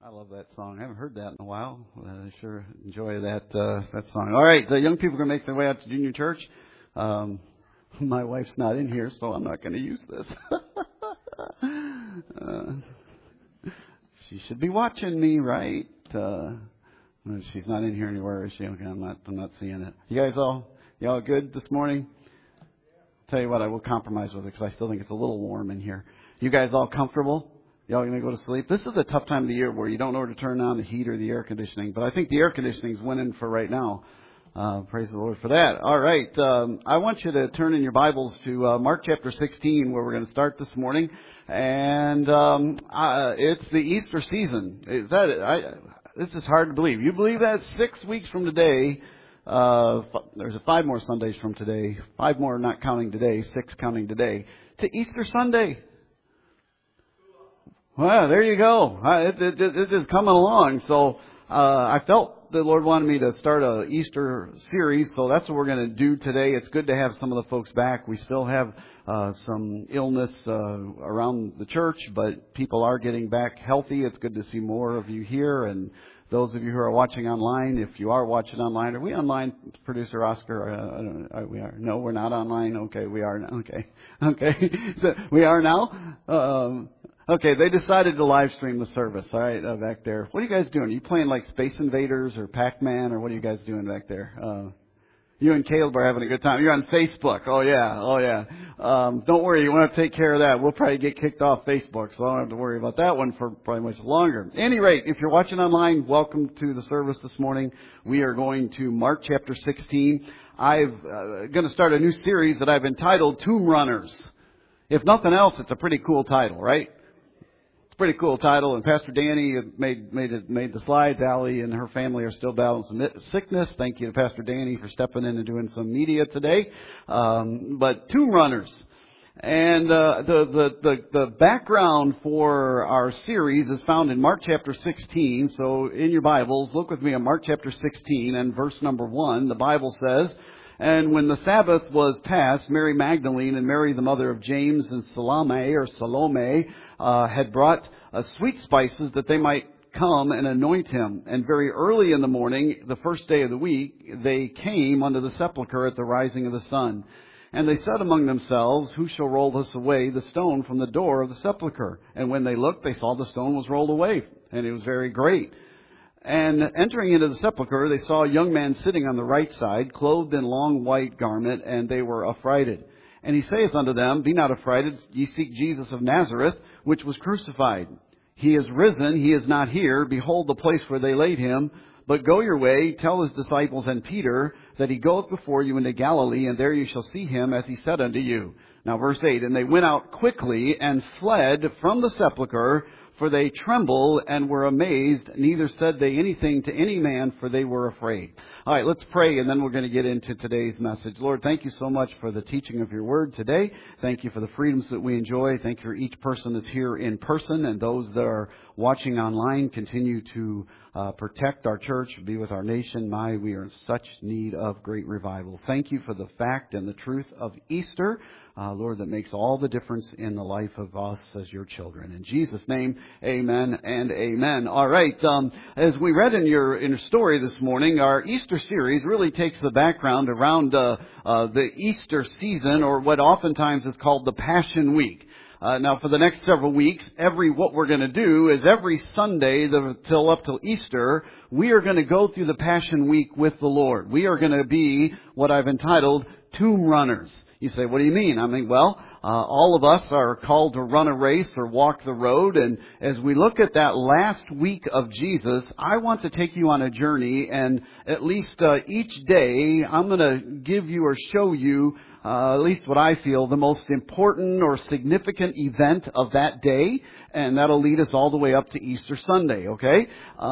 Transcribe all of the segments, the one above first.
love that song. I haven't heard that in a while. I sure enjoy that song. All right, the young people are going to make their way out to junior church. My wife's not in here, so I'm not going to use this. She should be watching me, right? She's not in here anywhere, is she? Okay, I'm not seeing it. Y'all good this morning? Tell you what, I will compromise with it because I still think it's a little warm in here. You guys all comfortable? Y'all going to go to sleep? This is the tough time of the year where you don't know where to turn on the heat or the air conditioning. But I think the air conditioning's winning for right now. Praise the Lord for that. All right. I want you to turn in your Bibles to Mark chapter 16, where we're going to start this morning. And it's the Easter season. This is hard to believe. You believe that 6 weeks from today, there's 5 more Sundays from today. 5 more not counting today, 6 counting today, to Easter Sunday. Well, there you go. This is coming along. So I felt the Lord wanted me to start a Easter series, so that's what we're going to do today. It's good to have some of the folks back. We still have some illness around the church, but people are getting back healthy. It's good to see more of you here, and those of you who are watching online, if you are watching online, are we online, Producer Oscar? We are. No, we're not online. Okay, we are now. Okay. So we are now. Okay, they decided to live stream the service, all right, back there. What are you guys doing? Are you playing like Space Invaders or Pac-Man, or what are you guys doing back there? You and Caleb are having a good time. You're on Facebook. Oh, yeah. Don't worry, you won't have to take care of that. We'll probably get kicked off Facebook, so I don't have to worry about that one for probably much longer. At any rate, if you're watching online, welcome to the service this morning. We are going to Mark chapter 16. I'm going to start a new series that I've entitled Tomb Runners. If nothing else, it's a pretty cool title, right? Pretty cool title, and Pastor Danny made the slides. Allie and her family are still battling some sickness. Thank you to Pastor Danny for stepping in and doing some media today. But Tomb Runners, and the background for our series is found in Mark chapter 16. So in your Bibles, look with me at Mark chapter 16 and verse number 1. The Bible says, "And when the Sabbath was past, Mary Magdalene and Mary the mother of James and Salome had brought sweet spices that they might come and anoint him. And very early in the morning, the first day of the week, they came unto the sepulchre at the rising of the sun. And they said among themselves, Who shall roll us away the stone from the door of the sepulchre? And when they looked, they saw the stone was rolled away, and it was very great. And entering into the sepulchre, they saw a young man sitting on the right side, clothed in long white garment, and they were affrighted. And he saith unto them, Be not affrighted, ye seek Jesus of Nazareth, which was crucified. He is risen, he is not here. Behold the place where they laid him. But go your way, tell his disciples and Peter, that he goeth before you into Galilee, and there you shall see him, as he said unto you. Now verse 8, And they went out quickly and fled from the sepulchre, for they trembled and were amazed, neither said they anything to any man, for they were afraid." All right, let's pray, and then we're going to get into today's message. Lord, thank you so much for the teaching of your word today. Thank you for the freedoms that we enjoy. Thank you for each person that's here in person, and those that are watching online. Continue to protect our church, be with our nation. We are in such need of great revival. Thank you for the fact and the truth of Easter, Lord, that makes all the difference in the life of us as your children. In Jesus' name, amen and amen. All right, as we read in your story this morning, our Easter series really takes the background around the Easter season, or what oftentimes is called the Passion Week. Now, for the next several weeks, what we're going to do is every Sunday till Easter, we are going to go through the Passion Week with the Lord. We are going to be what I've entitled Tomb Runners. You say, what do you mean? I mean, all of us are called to run a race or walk the road. And as we look at that last week of Jesus, I want to take you on a journey. And at least each day, I'm going to give you or show you, at least what I feel, the most important or significant event of that day. And that'll lead us all the way up to Easter Sunday, okay?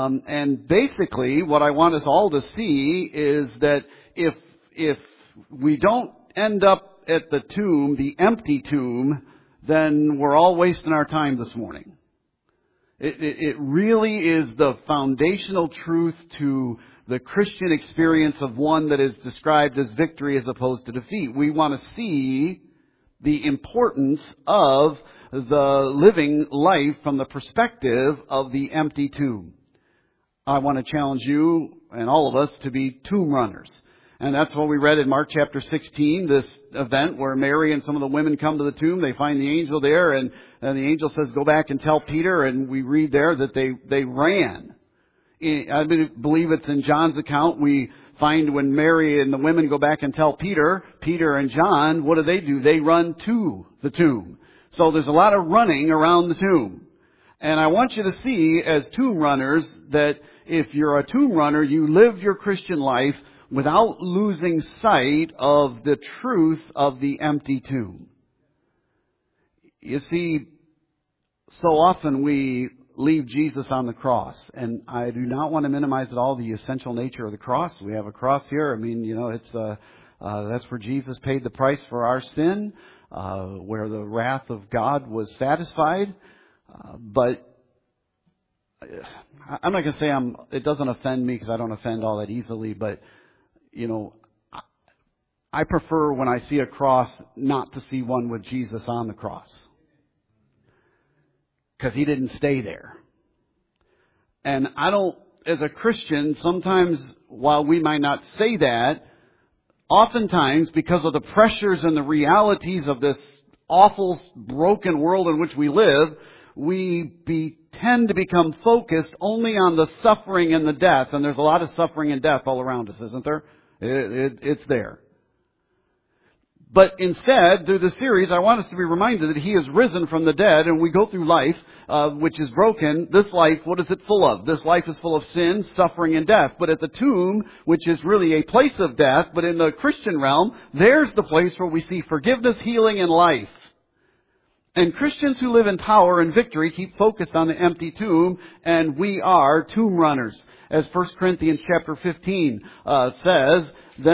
And basically, what I want us all to see is that if we don't end up at the tomb, the empty tomb, then we're all wasting our time this morning. It really is the foundational truth to the Christian experience of one that is described as victory as opposed to defeat. We want to see the importance of the living life from the perspective of the empty tomb. I want to challenge you and all of us to be tomb runners. And that's what we read in Mark chapter 16, this event where Mary and some of the women come to the tomb. They find the angel there, and the angel says, go back and tell Peter. And we read there that they ran. I believe it's in John's account. We find when Mary and the women go back and tell Peter and John, what do? They run to the tomb. So there's a lot of running around the tomb. And I want you to see as tomb runners that if you're a tomb runner, you live your Christian life without losing sight of the truth of the empty tomb. You see, so often we leave Jesus on the cross, and I do not want to minimize at all the essential nature of the cross. We have a cross here. I mean, it's that's where Jesus paid the price for our sin, where the wrath of God was satisfied. But I'm not going to say it doesn't offend me because I don't offend all that easily, but I prefer when I see a cross not to see one with Jesus on the cross. Because He didn't stay there. And as a Christian, sometimes while we might not say that, oftentimes because of the pressures and the realities of this awful, broken world in which we live, we tend to become focused only on the suffering and the death. And there's a lot of suffering and death all around us, isn't there? It's there. But instead, through the series, I want us to be reminded that He is risen from the dead, and we go through life, which is broken. This life, what is it full of? This life is full of sin, suffering, and death. But at the tomb, which is really a place of death, but in the Christian realm, there's the place where we see forgiveness, healing, and life. And Christians who live in power and victory keep focused on the empty tomb, and we are tomb runners. As 1 Corinthians chapter 15 says,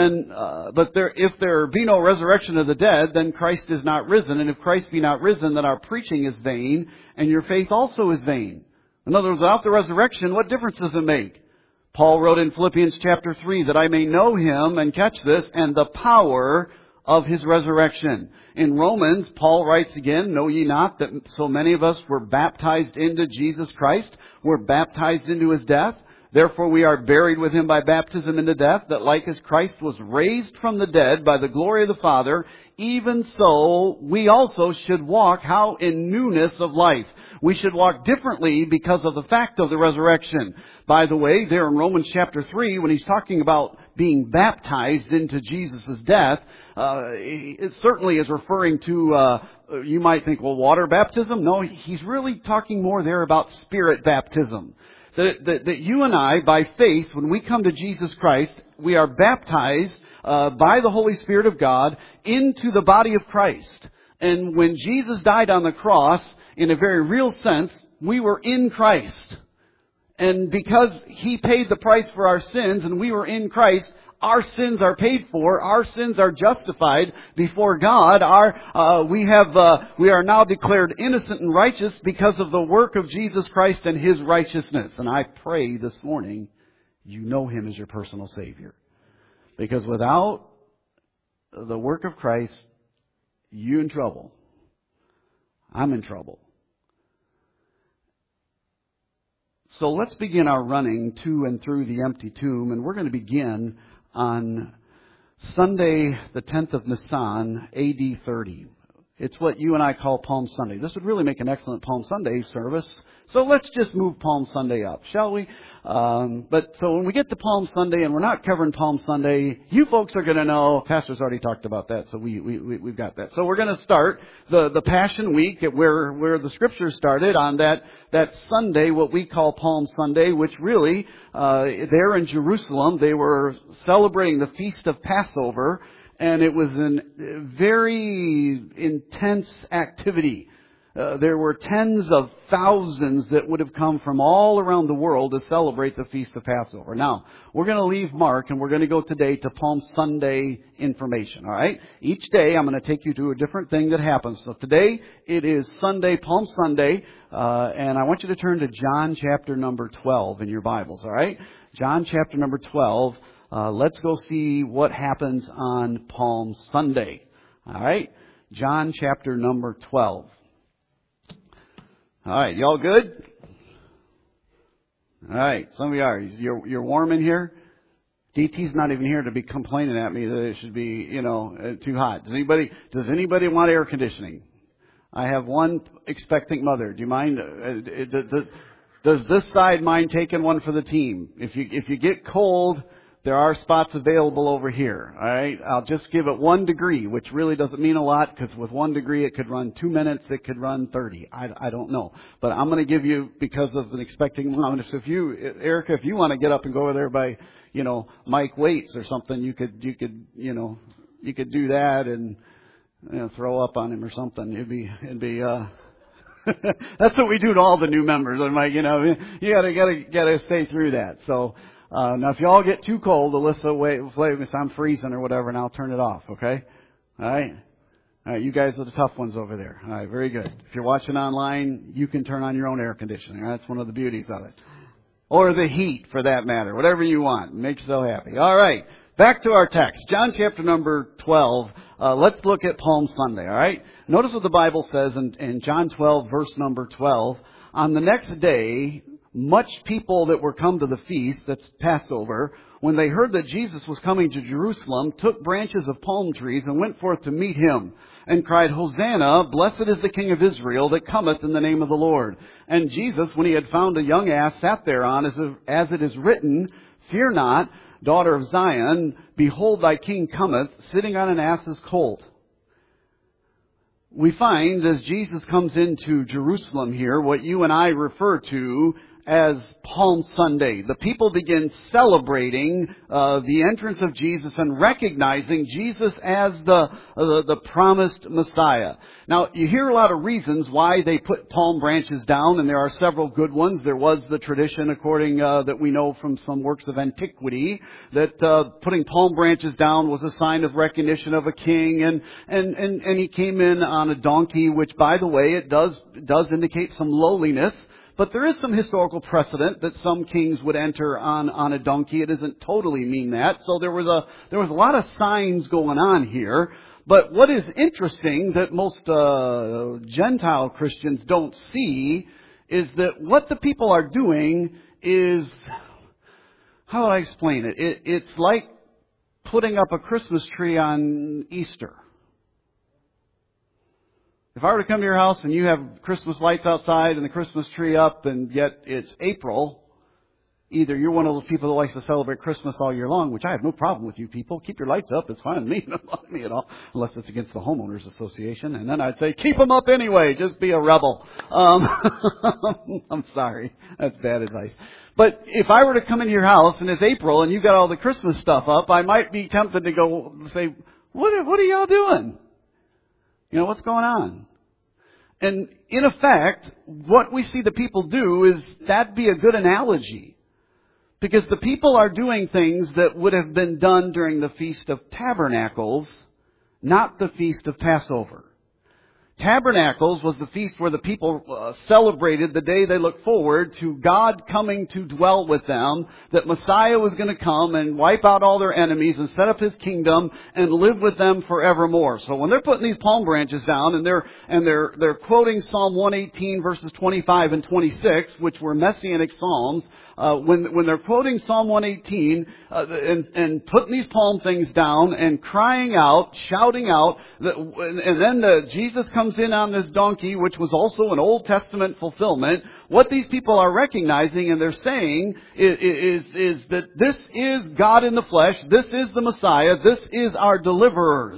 if there be no resurrection of the dead, then Christ is not risen. And if Christ be not risen, then our preaching is vain, and your faith also is vain. In other words, without the resurrection, what difference does it make? Paul wrote in Philippians chapter 3 that I may know Him, and catch this, and the power of His resurrection. In Romans, Paul writes again, know ye not that so many of us were baptized into Jesus Christ, were baptized into His death? Therefore we are buried with Him by baptism into death, that like as Christ was raised from the dead by the glory of the Father, even so we also should walk, how? In newness of life. We should walk differently because of the fact of the resurrection. By the way, there in Romans chapter 3, when he's talking about being baptized into Jesus' death, it certainly is referring to, you might think, well, water baptism? No, he's really talking more there about spirit baptism. That you and I, by faith, when we come to Jesus Christ, we are baptized by the Holy Spirit of God into the body of Christ. And when Jesus died on the cross, in a very real sense, we were in Christ. And because He paid the price for our sins and we were in Christ, our sins are paid for. Our sins are justified before God. We are now declared innocent and righteous because of the work of Jesus Christ and His righteousness. And I pray this morning you know Him as your personal Savior. Because without the work of Christ, you're in trouble. I'm in trouble. So let's begin our running to and through the empty tomb. And we're going to begin on Sunday, the 10th of Nisan, AD 30. It's what you and I call Palm Sunday. This would really make an excellent Palm Sunday service. So let's just move Palm Sunday up, shall we? But so when we get to Palm Sunday, and we're not covering Palm Sunday, you folks are going to know. Pastor's already talked about that, so we've got that. So we're going to start the Passion Week at where the Scriptures started on that Sunday, what we call Palm Sunday, which really there in Jerusalem they were celebrating the Feast of Passover, and it was a very intense activity. There were tens of thousands that would have come from all around the world to celebrate the Feast of Passover. Now, we're going to leave Mark and we're going to go today to Palm Sunday information, all right? Each day I'm going to take you to a different thing that happens. So today it is Sunday, Palm Sunday, and I want you to turn to John chapter number 12 in your Bibles, all right? John chapter number 12. Let's go see what happens on Palm Sunday, all right? John chapter number 12. All right, y'all good? All right, some of you are. You're warm in here? DT's not even here to be complaining at me that it should be, too hot. Does anybody want air conditioning? I have one expectant mother. Do you mind? Does this side mind taking one for the team? If you get cold, there are spots available over here. All right, I'll just give it 1 degree, which really doesn't mean a lot because with 1 degree it could run 2 minutes, it could run 30. I don't know, but I'm going to give you because of an expecting mom. So Erica, if you want to get up and go over there by Mike Waits or something, you could do that and throw up on him or something. It'd be that's what we do to all the new members. I'm like, you gotta stay through that. So now if y'all get too cold, Alyssa, wait, I'm freezing or whatever, and I'll turn it off. Okay, all right. You guys are the tough ones over there. All right, very good. If you're watching online, you can turn on your own air conditioning. That's one of the beauties of it. Or the heat, for that matter. Whatever you want. Makes you so happy. All right. Back to our text. John chapter number 12. Let's look at Palm Sunday, all right? Notice what the Bible says in John 12, verse number 12. On the next day, much people that were come to the feast, that's Passover, when they heard that Jesus was coming to Jerusalem, took branches of palm trees and went forth to meet him, and cried, Hosanna, blessed is the King of Israel that cometh in the name of the Lord. And Jesus, when he had found a young ass, sat thereon, as it is written, Fear not, daughter of Zion, behold thy king cometh, sitting on an ass's colt. We find as Jesus comes into Jerusalem here, what you and I refer to as Palm Sunday. The people begin celebrating the entrance of Jesus and recognizing Jesus as the promised Messiah. Now, you hear a lot of reasons why they put palm branches down, and there are several good ones. There was the tradition, according that we know from some works of antiquity, that putting palm branches down was a sign of recognition of a king, and he came in on a donkey, which, by the way, it does indicate some lowliness. But there is some historical precedent that some kings would enter on a donkey. It doesn't totally mean that. So there was a lot of signs going on here. But what is interesting that most Gentile Christians don't see is that what the people are doing is, how do I explain it? It's like putting up a Christmas tree on Easter. If I were to come to your house and you have Christmas lights outside and the Christmas tree up and yet it's April, either you're one of those people that likes to celebrate Christmas all year long, which I have no problem with you people. Keep your lights up. It's fine with me. Not bother me at all, unless it's against the homeowners association. And then I'd say, keep them up anyway. Just be a rebel. I'm sorry. That's bad advice. But if I were to come into your house and it's April and you got all the Christmas stuff up, I might be tempted to go say, what are y'all doing? What's going on? And in effect, what we see the people do is that'd be a good analogy. Because the people are doing things that would have been done during the Feast of Tabernacles, not the Feast of Passover. Tabernacles was the feast where the people celebrated the day they looked forward to God coming to dwell with them, that Messiah was going to come and wipe out all their enemies and set up His kingdom and live with them forevermore. So when they're putting these palm branches down and they're quoting Psalm 118 verses 25 and 26, which were Messianic Psalms, when they're quoting Psalm 118 and putting these palm things down and crying out, shouting out, and then Jesus comes in on this donkey, which was also an Old Testament fulfillment. What these people are recognizing and they're saying is that this is God in the flesh. This is the Messiah. This is our deliverer.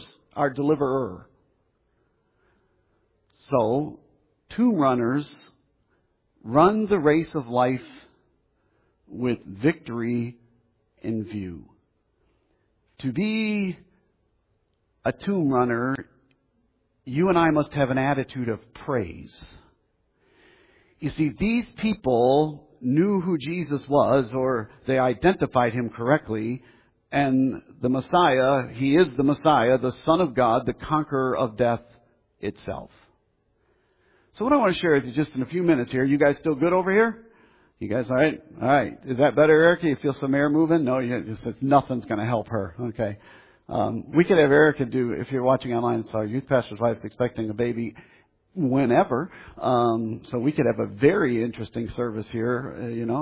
So, tomb runners run the race of life with victory in view. To be a tomb runner, you and I must have an attitude of praise. You see, these people knew who Jesus was, or they identified Him correctly, and the Messiah, He is the Messiah, the Son of God, the conqueror of death itself. So what I want to share with you just in a few minutes here, you guys still good over here? You guys all right? All right. Is that better, Erica? You feel some air moving? No, nothing's going to help her. Okay. We could have Erica do, if you're watching online, so our youth pastor's wife's expecting a baby. whenever. So we could have a very interesting service here,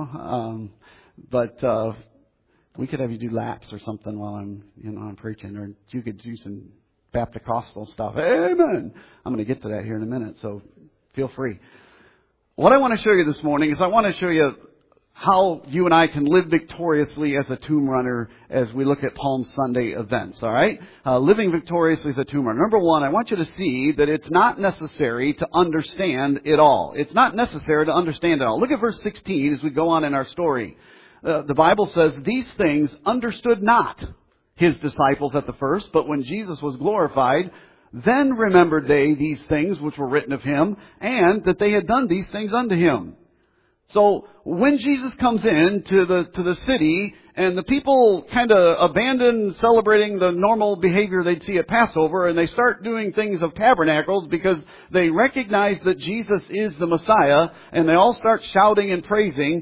but we could have you do laps or something while I'm preaching, or you could do some Baptist stuff. Amen. I'm going to get to that here in a minute, so feel free. What I want to show you this morning is I want to show you how you and I can live victoriously as a tomb runner as we look at Palm Sunday events, all right? Living victoriously as a tomb runner. Number one, I want you to see that it's not necessary to understand it all. It's not necessary to understand it all. Look at verse 16 as we go on in our story. The Bible says, "These things understood not his disciples at the first, but when Jesus was glorified, then remembered they these things which were written of him, and that they had done these things unto him." So when Jesus comes in to the city and the people kind of abandon celebrating the normal behavior they'd see at Passover, and they start doing things of tabernacles because they recognize that Jesus is the Messiah, and they all start shouting and praising,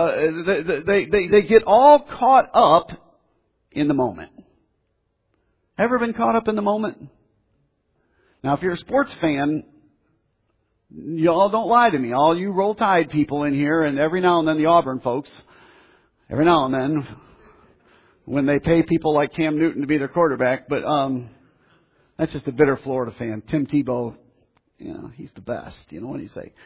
they get all caught up in the moment. Ever been caught up in the moment? Now, if you're a sports fan, y'all don't lie to me. All you Roll Tide people in here, and every now and then the Auburn folks, every now and then, when they pay people like Cam Newton to be their quarterback, but that's just a bitter Florida fan. Tim Tebow, he's the best. What do you say?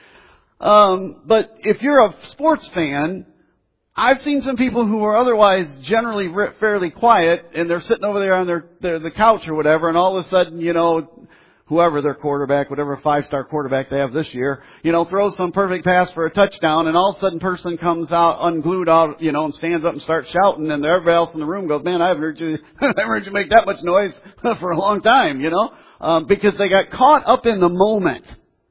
But if you're a sports fan, I've seen some people who are otherwise generally fairly quiet, and they're sitting over there on the couch or whatever, and all of a sudden, whoever their quarterback, whatever 5-star quarterback they have this year, throws some perfect pass for a touchdown, and all of a sudden person comes out, unglued out, and stands up and starts shouting, and everybody else in the room goes, "Man, I haven't heard you make that much noise for a long time," because they got caught up in the moment.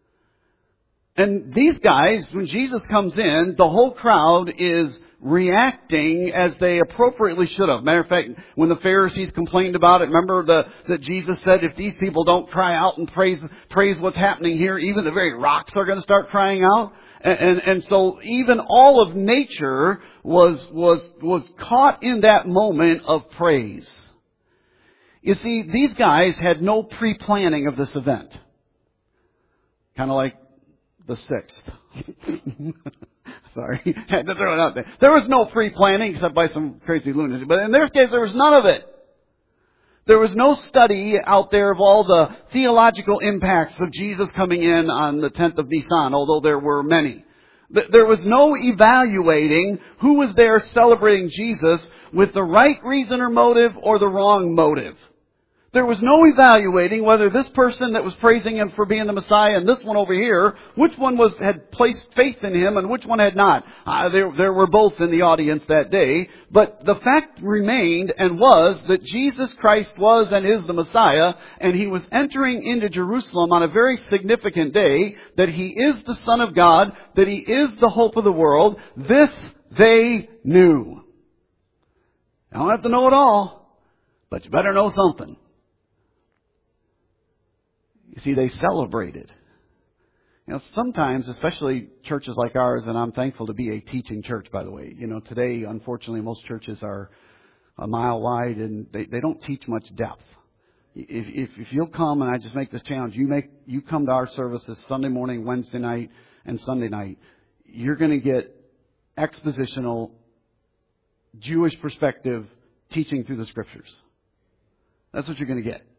And these guys, when Jesus comes in, the whole crowd is reacting as they appropriately should have. Matter of fact, when the Pharisees complained about it, remember that Jesus said, if these people don't cry out and praise what's happening here, even the very rocks are going to start crying out. And so even all of nature was caught in that moment of praise. You see, these guys had no pre-planning of this event. Kind of like the 6th. Sorry, had to throw it out there. There was no pre-planning except by some crazy lunatic. But in their case, there was none of it. There was no study out there of all the theological impacts of Jesus coming in on the 10th of Nisan, although there were many. There was no evaluating who was there celebrating Jesus with the right reason or motive or the wrong motive. There was no evaluating whether this person that was praising him for being the Messiah and this one over here, which one had placed faith in him and which one had not. There were both in the audience that day. But the fact remained and was that Jesus Christ was and is the Messiah, and he was entering into Jerusalem on a very significant day, that he is the Son of God, that he is the hope of the world. This they knew. You don't have to know it all, but you better know something. You see, they celebrated. Sometimes, especially churches like ours, and I'm thankful to be a teaching church, by the way. Today, unfortunately, most churches are a mile wide and they don't teach much depth. If you'll come, and I just make this challenge, you come to our services Sunday morning, Wednesday night, and Sunday night, you're going to get expositional, Jewish perspective teaching through the Scriptures. That's what you're going to get.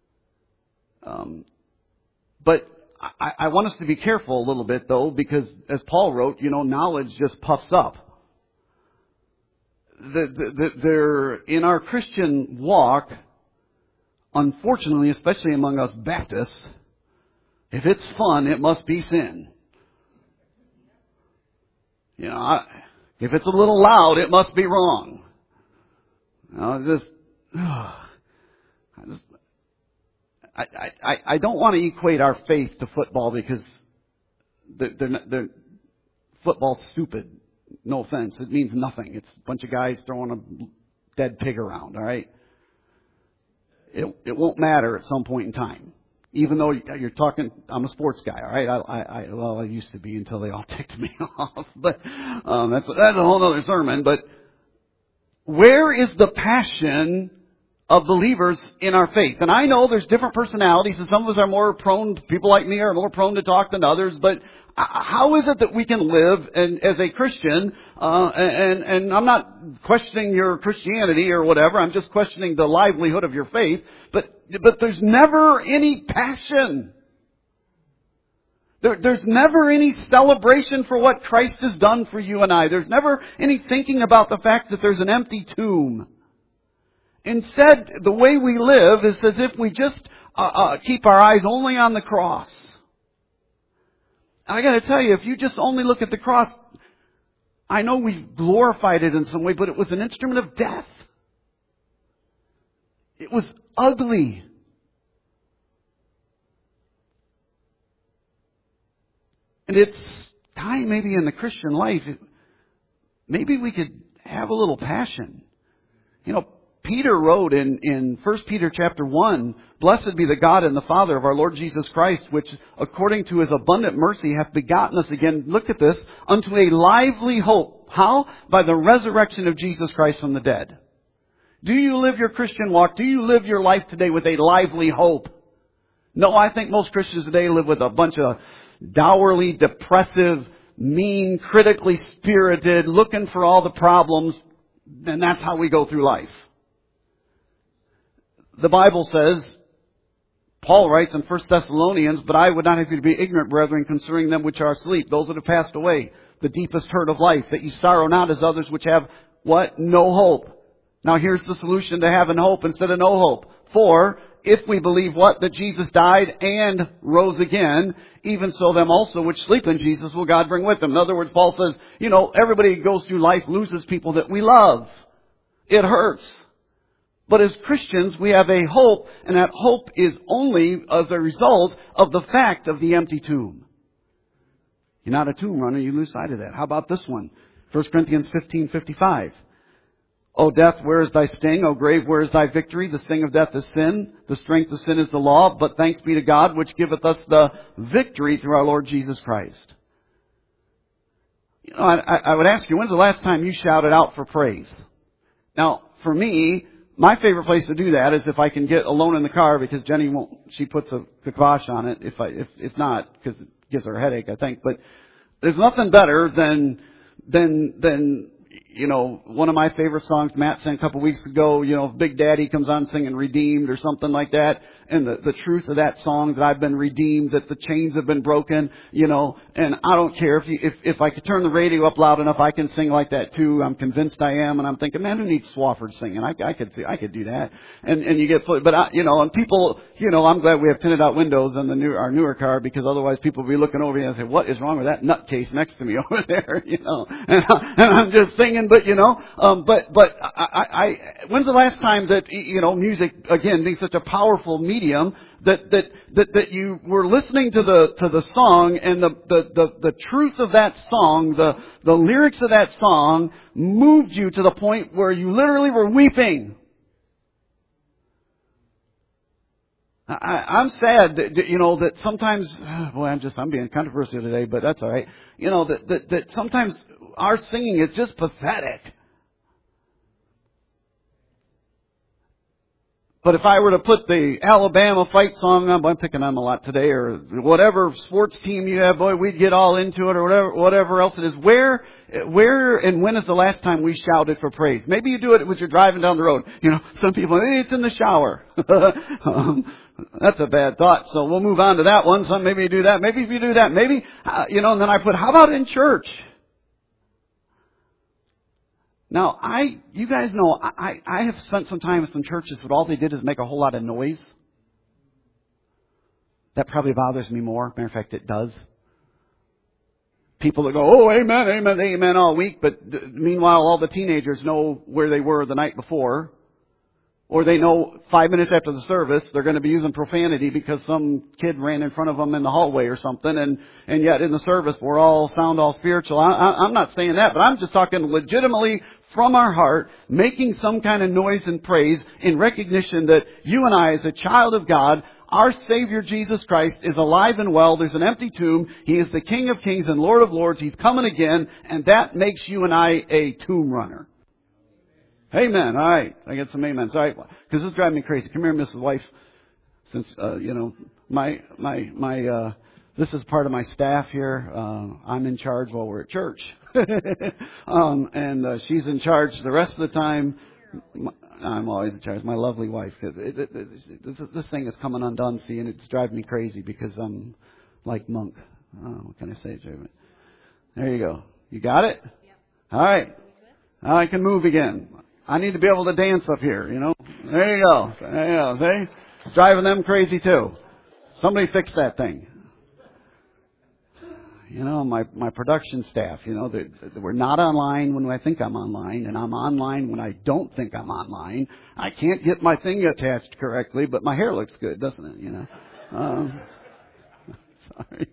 But I want us to be careful a little bit, though, because as Paul wrote, knowledge just puffs up. In our Christian walk, unfortunately, especially among us Baptists, if it's fun, it must be sin. If it's a little loud, it must be wrong. I don't want to equate our faith to football because they're football's stupid. No offense. It means nothing. It's a bunch of guys throwing a dead pig around, all right? It won't matter at some point in time. Even though you're talking, I'm a sports guy, all right? I used to be until they all ticked me off. But that's a whole other sermon. But where is the passion of believers in our faith. And I know there's different personalities, and some of us are more prone, people like me are more prone to talk than others, but how is it that we can live as a Christian, and I'm not questioning your Christianity or whatever, I'm just questioning the livelihood of your faith, but there's never any passion. There's never any celebration for what Christ has done for you and I. There's never any thinking about the fact that there's an empty tomb. Instead, the way we live is as if we just keep our eyes only on the cross. I got to tell you, if you just only look at the cross, I know we've glorified it in some way, but it was an instrument of death. It was ugly. And it's time maybe in the Christian life, maybe we could have a little passion. You know, Peter wrote in 1 Peter chapter 1, "Blessed be the God and the Father of our Lord Jesus Christ, which according to His abundant mercy hath begotten us again," look at this, "unto a lively hope." How? By the resurrection of Jesus Christ from the dead. Do you live your Christian walk? Do you live your life today with a lively hope? No, I think most Christians today live with a bunch of dourly, depressive, mean, critically spirited, looking for all the problems, and that's how we go through life. The Bible says, Paul writes in 1 Thessalonians, "But I would not have you to be ignorant, brethren, concerning them which are asleep, those that have passed away, the deepest hurt of life, that ye sorrow not as others which have," what? "No hope." Now here's the solution to having hope instead of no hope. "For if we believe what? That Jesus died and rose again, even so them also which sleep in Jesus will God bring with them." In other words, Paul says, everybody goes through life, loses people that we love. It hurts. But as Christians, we have a hope, and that hope is only as a result of the fact of the empty tomb. You're not a tomb runner, you lose sight of that. How about this one? 1 Corinthians 15:55. "O death, where is thy sting? O grave, where is thy victory? The sting of death is sin. The strength of sin is the law. But thanks be to God, which giveth us the victory through our Lord Jesus Christ." I would ask you, when's the last time you shouted out for praise? Now, for me, my favorite place to do that is if I can get alone in the car, because Jenny won't, she puts a kibosh on it if not, because it gives her a headache, I think. But there's nothing better than one of my favorite songs Matt sang a couple weeks ago, Big Daddy comes on singing Redeemed or something like that. And the truth of that song, that I've been redeemed, that the chains have been broken, and I don't care if I could turn the radio up loud enough, I can sing like that too. I'm convinced I am. And I'm thinking, man, who needs Swafford singing? I could do that. And you get, and people, I'm glad we have tinted out windows in our newer car, because otherwise people will be looking over you and say, what is wrong with that nutcase next to me over there? And I'm just singing, but when's the last time that, music, again, being such a powerful medium, that you were listening to the song, and the truth of that song, the lyrics of that song moved you to the point where you literally were weeping? I'm sad that sometimes, I'm being controversial today, but that's all right. That sometimes our singing is just pathetic. But if I were to put the Alabama fight song on, I'm picking them a lot today, or whatever sports team you have, boy, we'd get all into it, or whatever else it is. Where and when is the last time we shouted for praise? Maybe you do it when you're driving down the road. Some people, it's in the shower. That's a bad thought. So we'll move on to that one. Some maybe you do that. Maybe if you do that, maybe, and then I put, how about in church? Now, you guys know, I have spent some time in some churches where all they did is make a whole lot of noise. That probably bothers me more. Matter of fact, it does. People that go, oh, amen, amen, amen all week, but meanwhile all the teenagers know where they were the night before. Or they know 5 minutes after the service they're going to be using profanity because some kid ran in front of them in the hallway or something. And yet in the service we're all spiritual. I'm not saying that, but I'm just talking legitimately from our heart, making some kind of noise and praise in recognition that you and I, as a child of God, our Savior Jesus Christ is alive and well. There's an empty tomb. He is the King of Kings and Lord of Lords. He's coming again, and that makes you and I a tomb runner. Amen. All right. I get some amens. All right. Because this is driving me crazy. Come here, Mrs. Wife. Since, this is part of my staff here. I'm in charge while we're at church. And she's in charge the rest of the time. I'm always in charge. My lovely wife. This thing is coming undone, see, and it's driving me crazy because I'm like Monk. What can I say, Jeremy? There you go. You got it? Yep. All right. Now I can move again. I need to be able to dance up here, There you go. There you go. See? It's driving them crazy too. Somebody fix that thing. My production staff, we're not online when I think I'm online, and I'm online when I don't think I'm online. I can't get my thing attached correctly, but my hair looks good, doesn't it? Sorry.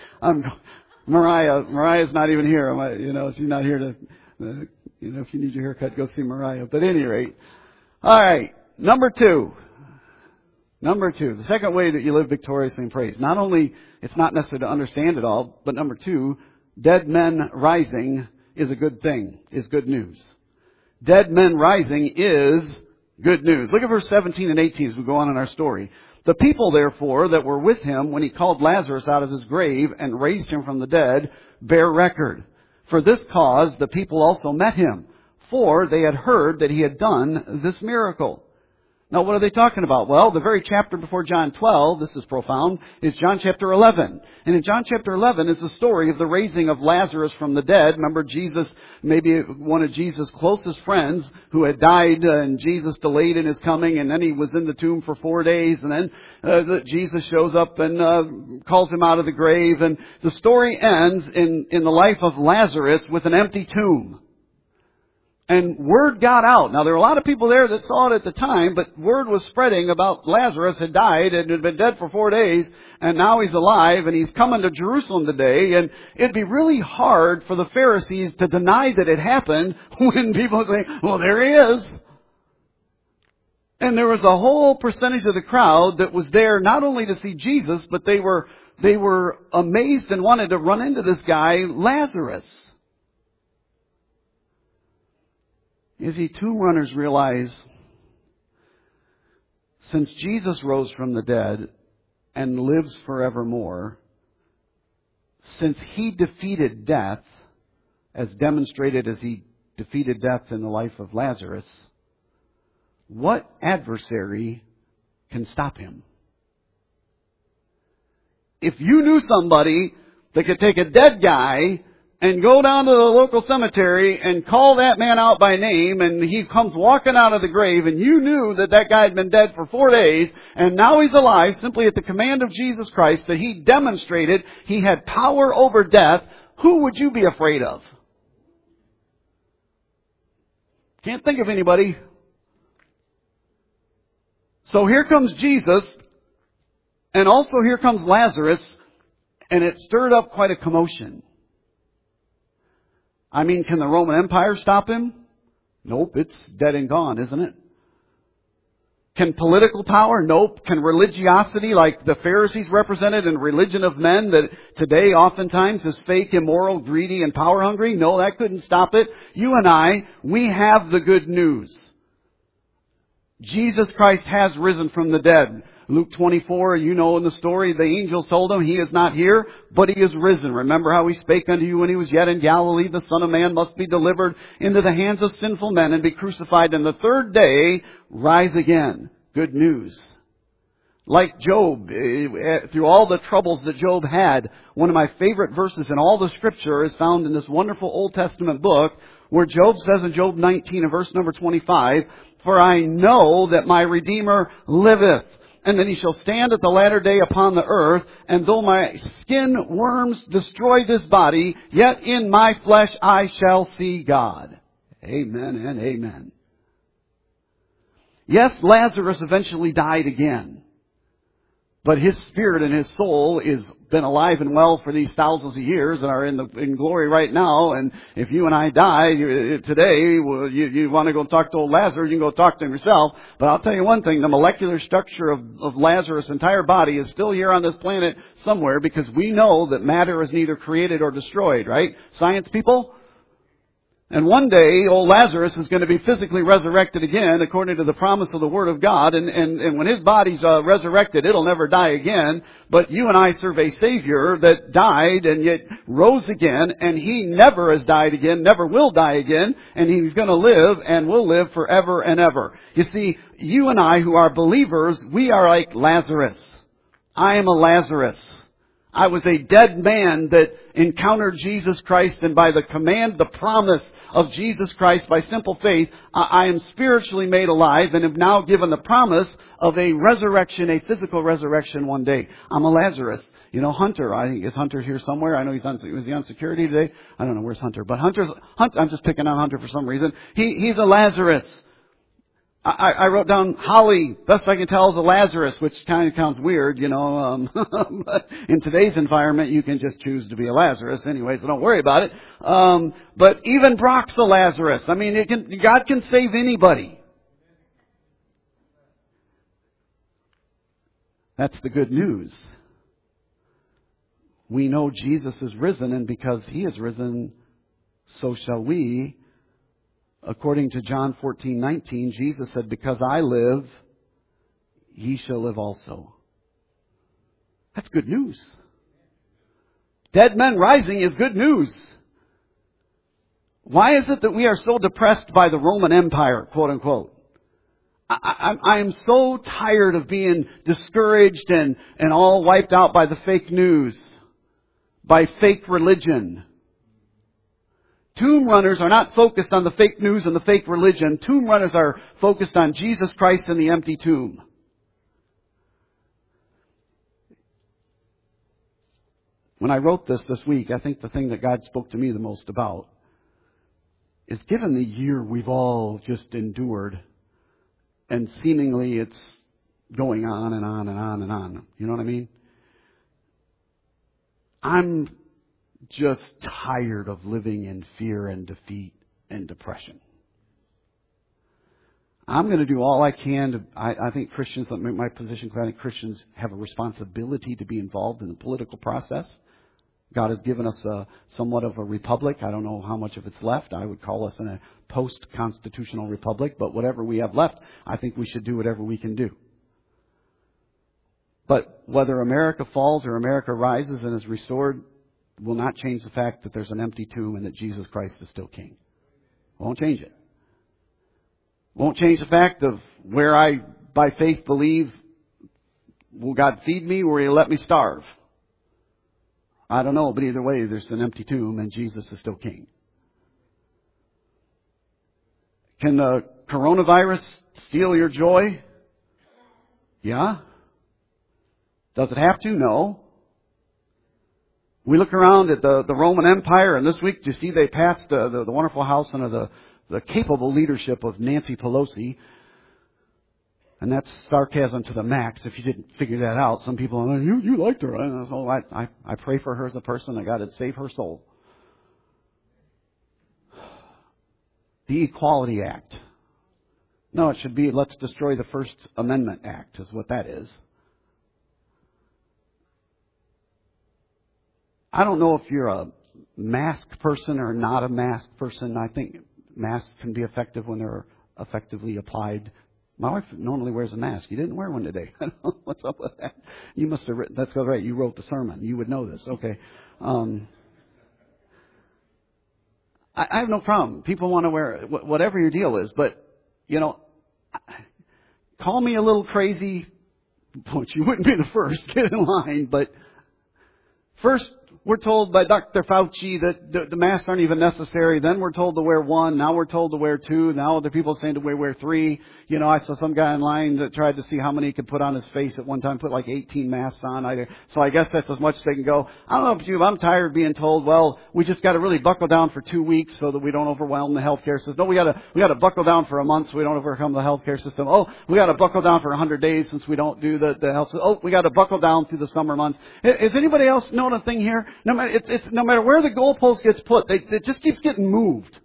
Mariah's not even here. She's not here to, if you need your haircut, go see Mariah. But at any rate. All right. Number two, the second way that you live victoriously in praise. Not only, it's not necessary to understand it all, but number two, dead men rising is a good thing, is good news. Dead men rising is good news. Look at verse 17 and 18 as we go on in our story. The people, therefore, that were with him when he called Lazarus out of his grave and raised him from the dead, bear record. For this cause the people also met him, for they had heard that he had done this miracle. Now, what are they talking about? Well, the very chapter before John 12, this is profound, is John chapter 11. And in John chapter 11 is the story of the raising of Lazarus from the dead. Remember, Jesus, maybe one of Jesus' closest friends who had died, and Jesus delayed in his coming, and then he was in the tomb for 4 days, and then Jesus shows up and calls him out of the grave. And the story ends in the life of Lazarus with an empty tomb. And word got out. Now, there were a lot of people there that saw it at the time, but word was spreading about Lazarus had died and had been dead for 4 days, and now he's alive, and he's coming to Jerusalem today. And it'd be really hard for the Pharisees to deny that it happened when people say, well, there he is. And there was a whole percentage of the crowd that was there not only to see Jesus, but they were amazed and wanted to run into this guy, Lazarus. You see, tomb runners realize since Jesus rose from the dead and lives forevermore, since he defeated death, as demonstrated as he defeated death in the life of Lazarus, what adversary can stop him? If you knew somebody that could take a dead guy and go down to the local cemetery and call that man out by name, and he comes walking out of the grave, and you knew that guy had been dead for 4 days, and now he's alive simply at the command of Jesus Christ, that he demonstrated he had power over death, who would you be afraid of? Can't think of anybody. So here comes Jesus, and also here comes Lazarus, and it stirred up quite a commotion. I mean, can the Roman Empire stop him? Nope, it's dead and gone, isn't it? Can political power? Nope. Can religiosity, like the Pharisees represented in religion of men that today oftentimes is fake, immoral, greedy, and power hungry? No, that couldn't stop it. You and I, we have the good news. Jesus Christ has risen from the dead. Luke 24, in the story, the angels told him, he is not here, but he is risen. Remember how he spake unto you when he was yet in Galilee, the Son of Man must be delivered into the hands of sinful men and be crucified, and the third day rise again. Good news. Like Job, through all the troubles that Job had, one of my favorite verses in all the Scripture is found in this wonderful Old Testament book, where Job says in Job 19 and verse number 25, for I know that my Redeemer liveth, and then he shall stand at the latter day upon the earth, and though my skin worms destroy this body, yet in my flesh I shall see God. Amen and amen. Yes, Lazarus eventually died again. But his spirit and his soul is been alive and well for these thousands of years and are in glory right now. And if you and I die today, you want to go talk to old Lazarus, you can go talk to him yourself. But I'll tell you one thing, the molecular structure of Lazarus' entire body is still here on this planet somewhere, because we know that matter is neither created or destroyed, right? Science people? And one day, old Lazarus is going to be physically resurrected again, according to the promise of the Word of God. And when his body's resurrected, it'll never die again. But you and I serve a Savior that died and yet rose again. And He never has died again, never will die again. And He's going to live and will live forever and ever. You see, you and I who are believers, we are like Lazarus. I am a Lazarus. I was a dead man that encountered Jesus Christ, and by the command, the promise of Jesus Christ, by simple faith, I am spiritually made alive and have now given the promise of a resurrection, a physical resurrection one day. I'm a Lazarus. You know, Hunter, I think, is Hunter here somewhere? I know was he on security today? I don't know, where's Hunter? But Hunter, I'm just picking on Hunter for some reason. He's a Lazarus. I wrote down Holly, best I can tell, is a Lazarus, which kind of sounds weird, you know. But in today's environment, you can just choose to be a Lazarus anyway, so don't worry about it. But even Brock's a Lazarus. I mean, God can save anybody. That's the good news. We know Jesus is risen, and because He is risen, so shall we. According to John 14:19, Jesus said, because I live, ye shall live also. That's good news. Dead men rising is good news. Why is it that we are so depressed by the Roman Empire, quote unquote? I am so tired of being discouraged and all wiped out by the fake news, by fake religion. Tomb runners are not focused on the fake news and the fake religion. Tomb runners are focused on Jesus Christ and the empty tomb. When I wrote this week, I think the thing that God spoke to me the most about is, given the year we've all just endured, and seemingly it's going on and on and on and on. You know what I mean? I'm just tired of living in fear and defeat and depression. I'm going to do all I can to, I think Christians, let me make my position clear, I think Christians have a responsibility to be involved in the political process. God has given us somewhat of a republic. I don't know how much of it's left. I would call us in a post-constitutional republic, but whatever we have left, I think we should do whatever we can do. But whether America falls or America rises and is restored will not change the fact that there's an empty tomb and that Jesus Christ is still King. Won't change it. Won't change the fact of where I, by faith, believe, will God feed me or will He let me starve? I don't know, but either way, there's an empty tomb and Jesus is still King. Can the coronavirus steal your joy? Yeah. Does it have to? No. We look around at the Roman Empire, and this week, do you see they passed the wonderful house under the capable leadership of Nancy Pelosi. And that's sarcasm to the max, if you didn't figure that out. Some people are like, you liked her. And so I pray for her as a person. I got to save her soul. The Equality Act. No, it should be, let's destroy the First Amendment Act, is what that is. I don't know if you're a mask person or not a mask person. I think masks can be effective when they're effectively applied. My wife normally wears a mask. You didn't wear one today. I don't know what's up with that. You must have written, that's right, you wrote the sermon. You would know this. Okay. I have no problem. People want to wear whatever your deal is, but, you know, call me a little crazy, which you wouldn't be the first. Get in line. But first, we're told by Dr. Fauci that the masks aren't even necessary. Then we're told to wear one. Now we're told to wear two. Now other people are saying to wear three. You know, I saw some guy in line that tried to see how many he could put on his face at one time, put like 18 masks on. So I guess that's as much as they can go. I don't know about you, but I'm tired of being told, well, we just got to really buckle down for 2 weeks so that we don't overwhelm the healthcare system. No, we got to buckle down for a month so we don't overcome the healthcare system. Oh, we got to buckle down for 100 days since we don't do the health system. Oh, we got to buckle down through the summer months. Is anybody else knowing a thing here? No matter where the goalpost gets put, it just keeps getting moved.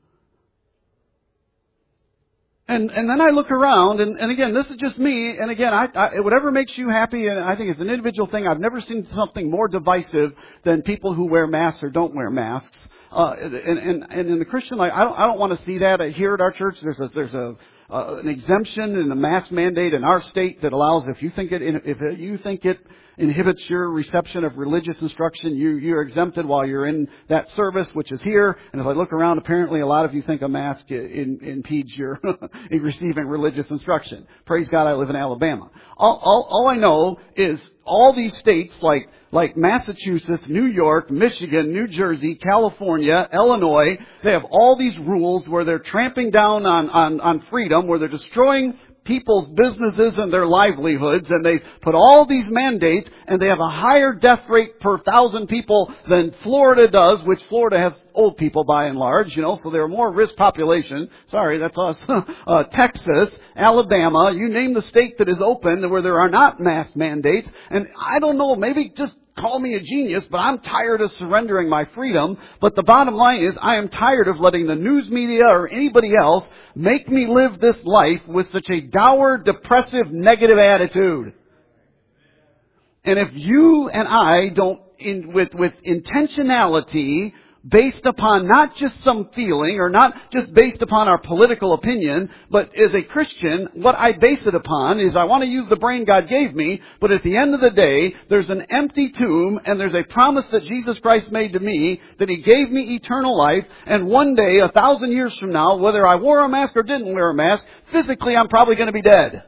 And then I look around, and again, this is just me, and again, whatever makes you happy, and I think it's an individual thing. I've never seen something more divisive than people who wear masks or don't wear masks. And in the Christian life, I don't want to see that here at our church. There's an exemption in the mask mandate in our state that allows if you think it inhibits your reception of religious instruction, you're exempted while you're in that service, which is here. And as I look around, apparently a lot of you think a mask impedes your in receiving religious instruction. Praise God, I live in Alabama. All I know is all these states like Massachusetts, New York, Michigan, New Jersey, California, Illinois, they have all these rules where they're tramping down on freedom, where they're destroying people's businesses and their livelihoods, and they put all these mandates, and they have a higher death rate per 1,000 people than Florida does, which Florida has old people by and large, so they're a more risk population. Sorry, that's us. Texas, Alabama, you name the state that is open where there are not mask mandates, and I don't know, maybe just call me a genius, but I'm tired of surrendering my freedom. But the bottom line is I am tired of letting the news media or anybody else make me live this life with such a dour, depressive, negative attitude. And if you and I don't, with intentionality, based upon not just some feeling or not just based upon our political opinion, but as a Christian, what I base it upon is I want to use the brain God gave me, but at the end of the day, there's an empty tomb and there's a promise that Jesus Christ made to me that He gave me eternal life, and one day, 1,000 years from now, whether I wore a mask or didn't wear a mask, physically I'm probably going to be dead.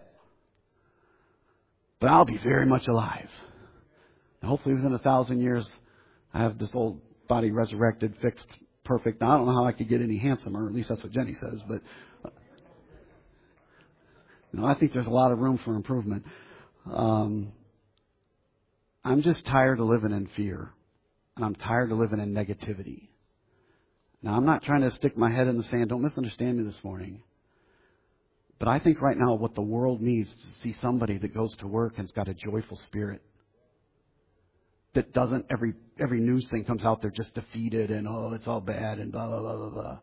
But I'll be very much alive. And hopefully within 1,000 years, I have this old body resurrected, fixed, perfect. Now, I don't know how I could get any handsomer. At least that's what Jenny says. But I think there's a lot of room for improvement. I'm just tired of living in fear. And I'm tired of living in negativity. Now, I'm not trying to stick my head in the sand. Don't misunderstand me this morning. But I think right now what the world needs is to see somebody that goes to work and's got a joyful spirit. That doesn't, every news thing comes out, they're just defeated and, it's all bad and blah, blah, blah, blah, blah.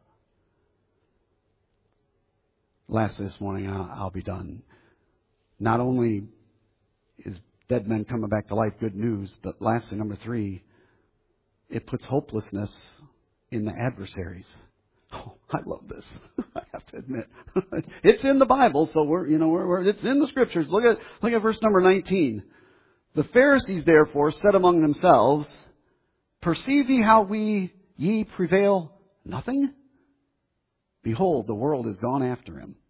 Lastly this morning, I'll be done. Not only is dead men coming back to life good news, but lastly, number 3, it puts hopelessness in the adversaries. Oh, I love this. I have to admit. It's in the Bible, so it's in the Scriptures. Look at verse number 19. The Pharisees, therefore, said among themselves, Perceive ye how ye prevail nothing? Behold, the world is gone after him.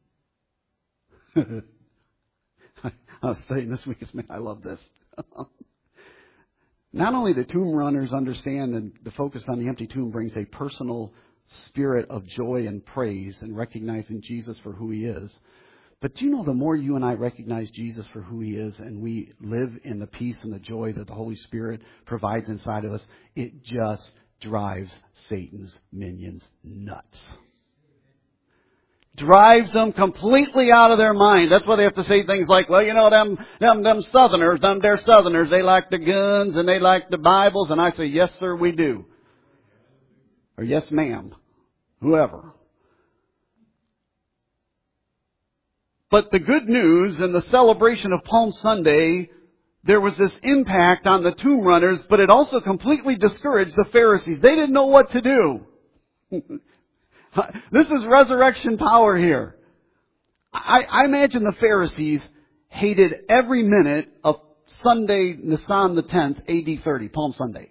I was studying this week. I love this. Not only do tomb runners understand and the focus on the empty tomb brings a personal spirit of joy and praise and recognizing Jesus for who He is, but do you know the more you and I recognize Jesus for who He is and we live in the peace and the joy that the Holy Spirit provides inside of us, it just drives Satan's minions nuts. Drives them completely out of their mind. That's why they have to say things like, well, them Southerners, they're Southerners. They like the guns and they like the Bibles. And I say, yes, sir, we do. Or yes, ma'am. Whoever. But the good news and the celebration of Palm Sunday, there was this impact on the tomb runners, but it also completely discouraged the Pharisees. They didn't know what to do. This is resurrection power here. I imagine the Pharisees hated every minute of Sunday, Nisan the 10th, AD 30, Palm Sunday.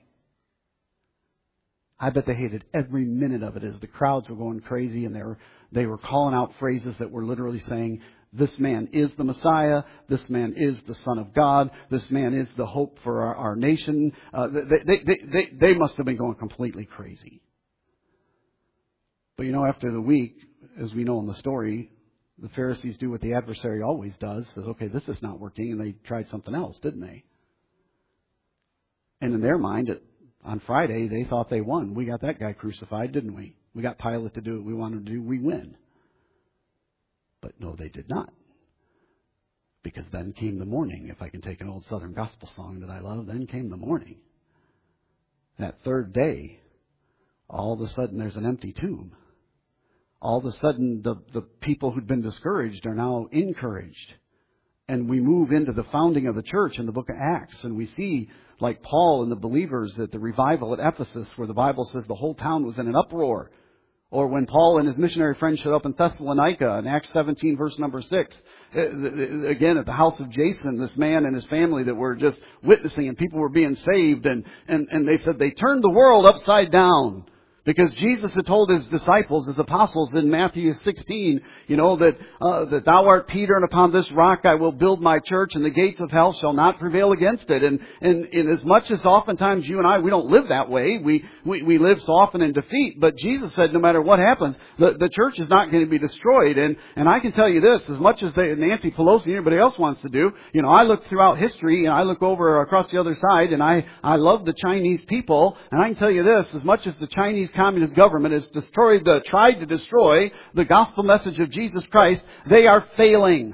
I bet they hated every minute of it as the crowds were going crazy and they were calling out phrases that were literally saying, this man is the Messiah. This man is the Son of God. This man is the hope for our nation. They must have been going completely crazy. But after the week, as we know in the story, the Pharisees do what the adversary always does. Says, okay, this is not working. And they tried something else, didn't they? And in their mind, on Friday, they thought they won. We got that guy crucified, didn't we? We got Pilate to do what we wanted to do. We win. But no, they did not. Because then came the morning. If I can take an old Southern gospel song that I love, then came the morning. That third day, all of a sudden there's an empty tomb. All of a sudden the people who'd been discouraged are now encouraged. And we move into the founding of the church in the book of Acts, and we see, like Paul and the believers, at the revival at Ephesus, where the Bible says the whole town was in an uproar. Or when Paul and his missionary friends showed up in Thessalonica in Acts 17, verse number 6. Again, at the house of Jason, this man and his family that were just witnessing, and people were being saved. And they said they turned the world upside down. Because Jesus had told his disciples, his apostles in Matthew 16, that thou art Peter, and upon this rock I will build my church, and the gates of hell shall not prevail against it. And as much as oftentimes you and I, we don't live that way. We live so often in defeat. But Jesus said no matter what happens, the church is not going to be destroyed. And I can tell you this, as much as Nancy Pelosi and everybody else wants to do, I look throughout history, and I look over across the other side, and I love the Chinese people. And I can tell you this, as much as the Chinese communist government has tried to destroy the gospel message of Jesus Christ, they are failing.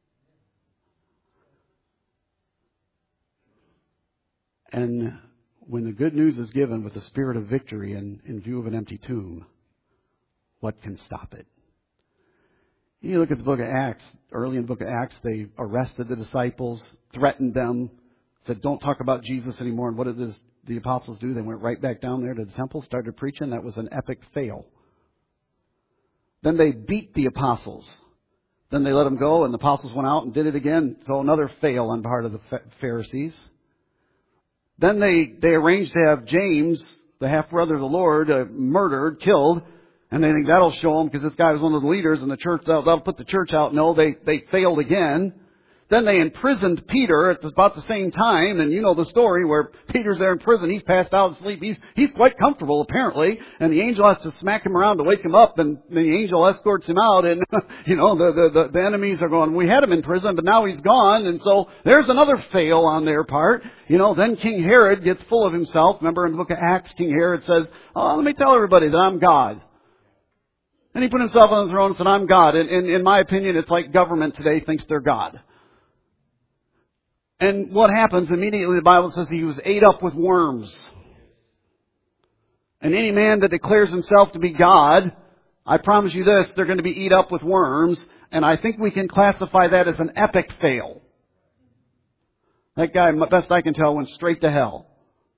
And when the good news is given with the spirit of victory in view of an empty tomb, what can stop it? You look at the book of Acts. Early in the book of Acts, they arrested the disciples, threatened them, said, don't talk about Jesus anymore. And what did the apostles do? They went right back down there to the temple, started preaching. That was an epic fail. Then they beat the apostles. Then they let them go, and the apostles went out and did it again. So another fail on part of the Pharisees. Then they arranged to have James, the half-brother of the Lord, murdered, killed. And they think that'll show them because this guy was one of the leaders in the church. That'll put the church out. No, they failed again. Then they imprisoned Peter at about the same time, and you know the story where Peter's there in prison. He's passed out asleep. He's quite comfortable apparently, and the angel has to smack him around to wake him up, and the angel escorts him out, and the enemies are going, we had him in prison, but now he's gone, and so there's another fail on their part. Then King Herod gets full of himself. Remember in the book of Acts, King Herod says, let me tell everybody that I'm God. And he put himself on the throne and said, I'm God. And in my opinion, it's like government today thinks they're God. And what happens immediately, the Bible says he was ate up with worms. And any man that declares himself to be God, I promise you this, they're going to be eat up with worms. And I think we can classify that as an epic fail. That guy, best I can tell, went straight to hell.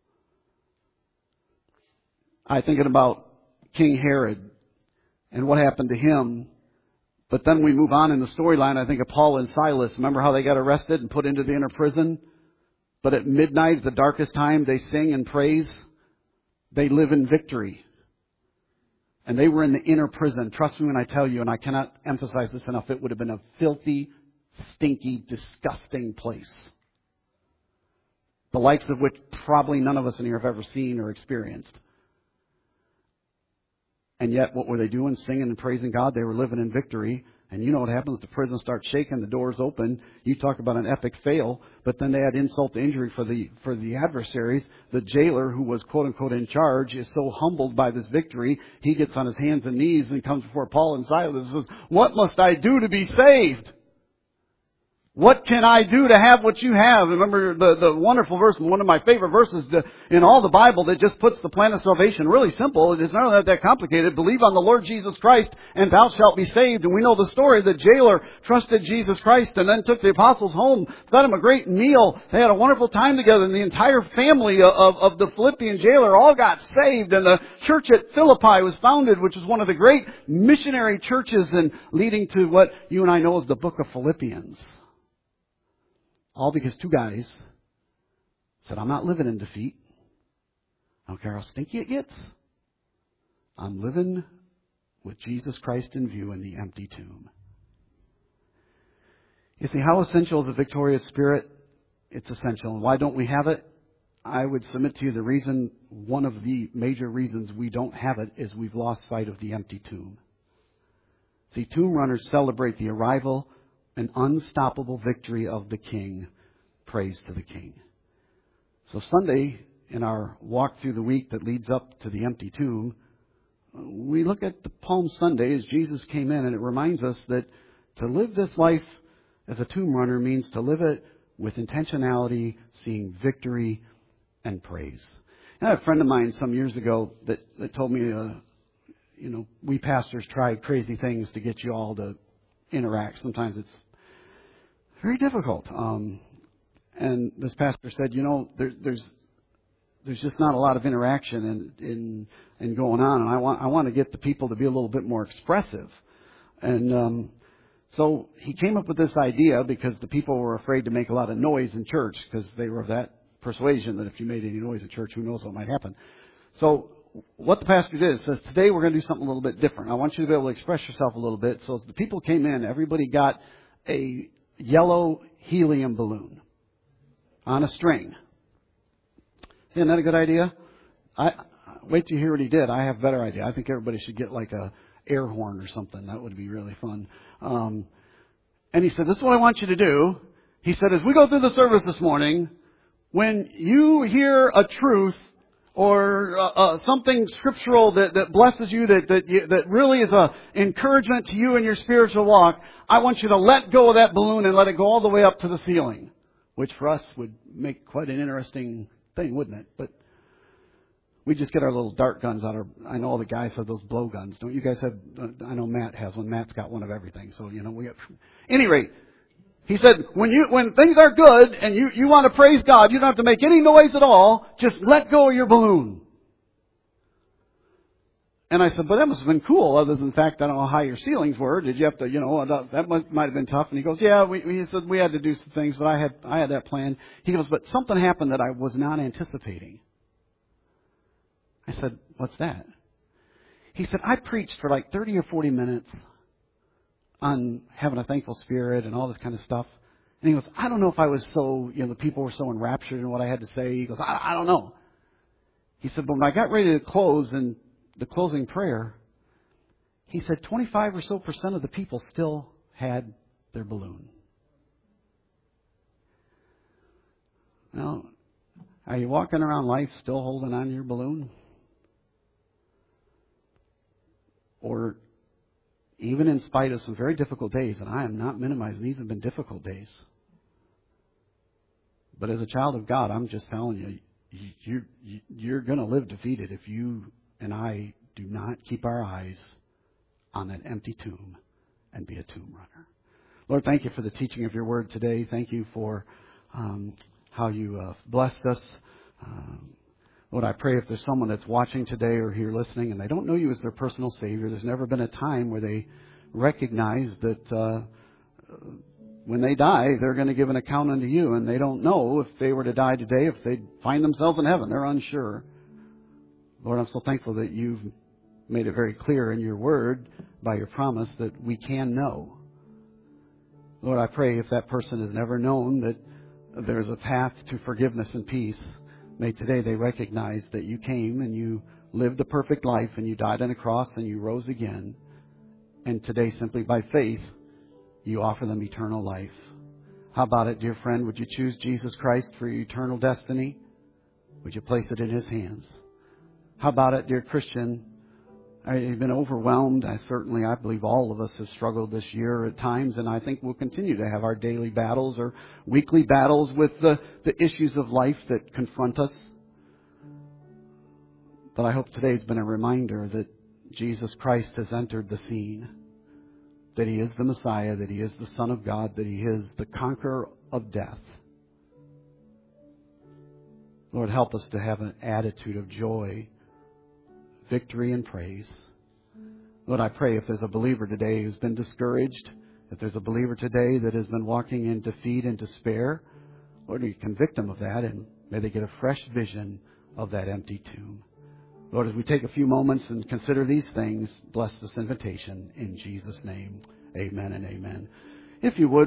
I'm thinking about King Herod and what happened to him. But then we move on in the storyline, I think, of Paul and Silas. Remember how they got arrested and put into the inner prison? But at midnight, the darkest time, they sing and praise. They live in victory. And they were in the inner prison. Trust me when I tell you, and I cannot emphasize this enough, it would have been a filthy, stinky, disgusting place. The likes of which probably none of us in here have ever seen or experienced. And yet, what were they doing? Singing and praising God. They were living in victory. And you know what happens? The prison starts shaking. The doors open. You talk about an epic fail. But then they had insult to injury for the adversaries. The jailer, who was quote unquote in charge, is so humbled by this victory. He gets on his hands and knees and comes before Paul and Silas and says, what must I do to be saved? What can I do to have what you have? Remember the wonderful verse, one of my favorite verses in all the Bible that just puts the plan of salvation really simple. It is not that complicated. Believe on the Lord Jesus Christ and thou shalt be saved. And we know the story. The jailer trusted Jesus Christ and then took the apostles home, fed them a great meal. They had a wonderful time together. And the entire family of the Philippian jailer all got saved. And the church at Philippi was founded, which was one of the great missionary churches and leading to what you and I know as the book of Philippians. All because two guys said, I'm not living in defeat. I don't care how stinky it gets. I'm living with Jesus Christ in view in the empty tomb. You see, how essential is a victorious spirit? It's essential. And why don't we have it? I would submit to you one of the major reasons we don't have it is we've lost sight of the empty tomb. See, tomb runners celebrate the arrival an unstoppable victory of the King. Praise to the King. So Sunday, in our walk through the week that leads up to the empty tomb, we look at the Palm Sunday as Jesus came in, and it reminds us that to live this life as a tomb runner means to live it with intentionality, seeing victory and praise. I had a friend of mine some years ago that told me, we pastors try crazy things to get you all to interact. Sometimes Very difficult. And this pastor said, there's just not a lot of interaction in going on, and I want to get the people to be a little bit more expressive. And so he came up with this idea because the people were afraid to make a lot of noise in church because they were of that persuasion that if you made any noise in church, who knows what might happen. So what the pastor did is says, today we're going to do something a little bit different. I want you to be able to express yourself a little bit. So as the people came in, everybody got a yellow helium balloon on a string. Isn't that a good idea? Wait till you hear what he did. I have a better idea. I think everybody should get like a air horn or something. That would be really fun. And he said, this is what I want you to do. He said, as we go through the service this morning, when you hear a truth or something scriptural that blesses you, that really is a encouragement to you in your spiritual walk, I want you to let go of that balloon and let it go all the way up to the ceiling, which for us would make quite an interesting thing, wouldn't it? But we just get our little dart guns out. I know all the guys have those blow guns. Don't you guys have? I know Matt has one. Matt's got one of everything. So we have. Any rate, he said when things are good and you want to praise God, you don't have to make any noise at all. Just let go of your balloon. And I said, but that must have been cool. Other than the fact, I don't know how your ceilings were. Did you have to? That might have been tough. And he goes, yeah. He said we had to do some things, but I had that plan. He goes, but something happened that I was not anticipating. I said, what's that? He said, I preached for like 30 or 40 minutes on having a thankful spirit and all this kind of stuff. And he goes, I don't know if I was so, the people were so enraptured in what I had to say. He goes, I don't know. He said, but when I got ready to close in the closing prayer, he said 25 or so % of the people still had their balloon. Now, are you walking around life still holding on to your balloon? Or even in spite of some very difficult days, and I am not minimizing, these have been difficult days. But as a child of God, I'm just telling you, you're going to live defeated if you and I do not keep our eyes on that empty tomb and be a tomb runner. Lord, thank you for the teaching of your word today. Thank you for how you blessed us. Lord, I pray if there's someone that's watching today or here listening and they don't know you as their personal Savior, there's never been a time where they recognize that when they die, they're going to give an account unto you, and they don't know if they were to die today, if they'd find themselves in heaven. They're unsure. Lord, I'm so thankful that you've made it very clear in your word by your promise that we can know. Lord, I pray if that person has never known that there's a path to forgiveness and peace, may today they recognize that you came and you lived a perfect life and you died on a cross and you rose again. And today, simply by faith, you offer them eternal life. How about it, dear friend? Would you choose Jesus Christ for your eternal destiny? Would you place it in His hands? How about it, dear Christian? I've been overwhelmed. I believe all of us have struggled this year at times, and I think we'll continue to have our daily battles or weekly battles with the issues of life that confront us. But I hope today's been a reminder that Jesus Christ has entered the scene, that He is the Messiah, that He is the Son of God, that He is the conqueror of death. Lord, help us to have an attitude of joy, victory, and praise. Lord, I pray if there's a believer today who's been discouraged, if there's a believer today that has been walking in defeat and despair, Lord, you convict them of that, and may they get a fresh vision of that empty tomb. Lord, as we take a few moments and consider these things, bless this invitation in Jesus' name. Amen and amen. If you would,